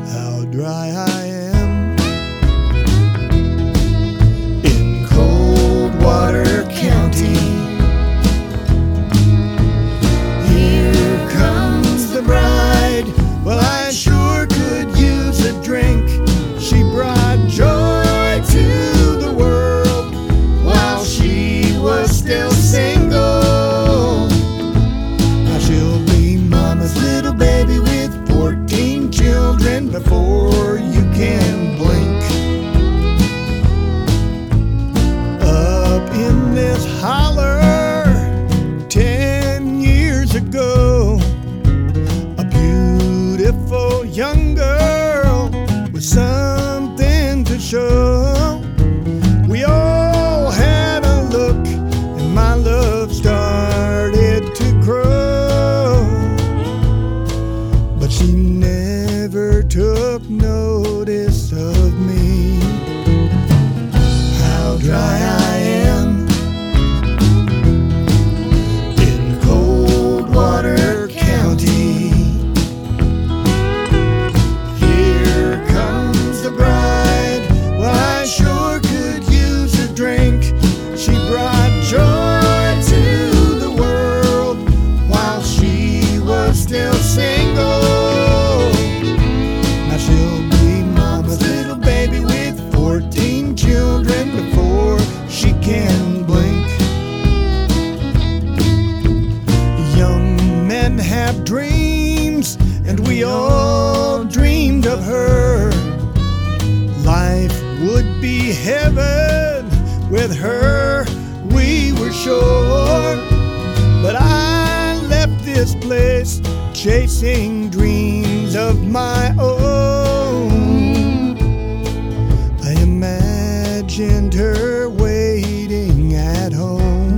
how dry I am in Coldwater County. Here comes the bride. Well, I sure could use a drink. She brought joy to the world while she was still single. Now she'll be mama's little baby with 14 children before you can blink. Up in this holler 10 years ago, a beautiful young girl with something to show. We all had a look and my love started to grow, but she never took notice of me. How dry I am in Coldwater County. Here comes the bride. Well, I sure could use a drink. She brought joy to the world while she was still single. Now she'll be mama's little baby with 14 children before she can blink. Young men have dreams, and we all dreamed of her. Life would be heaven with her, we were sure. But I left this place chasing dreams of my own. I imagined her waiting at home.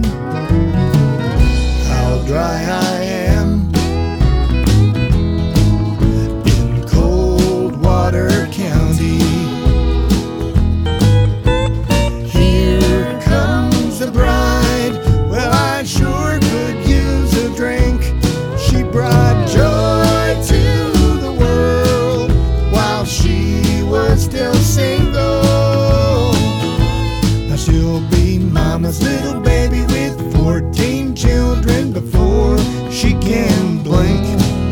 How dry I am in Coldwater County. Here comes the bride. Well, I sure could use a drink. She brought joy to the world while she was still single. Now she'll be mama's little baby with 14 children before she can blink.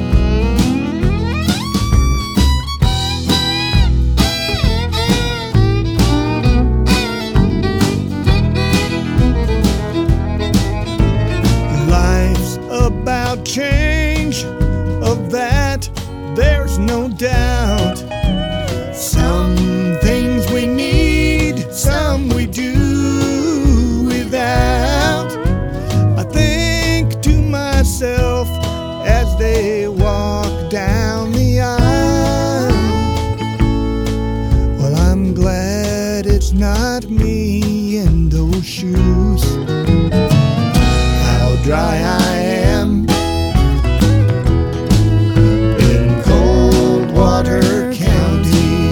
Life's about change, of that there's no doubt. Some things we need, some we do without. I think to myself as they walk down the aisle, well, I'm glad it's not me in those shoes. How dry I am in Coldwater County.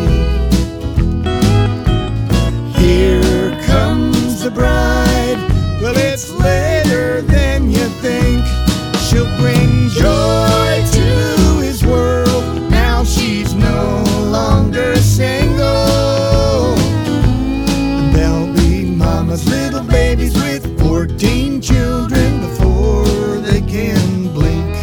Here comes the bride. Well, it's later than you think. She'll bring joy to his world. Now she's no longer single. They'll be mama's little babies with 14 children before they can blink.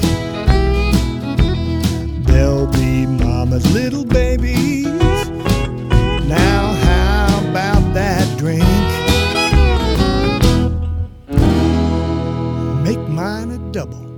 They'll be mama's little babies. Now how about that drink? Make mine a double.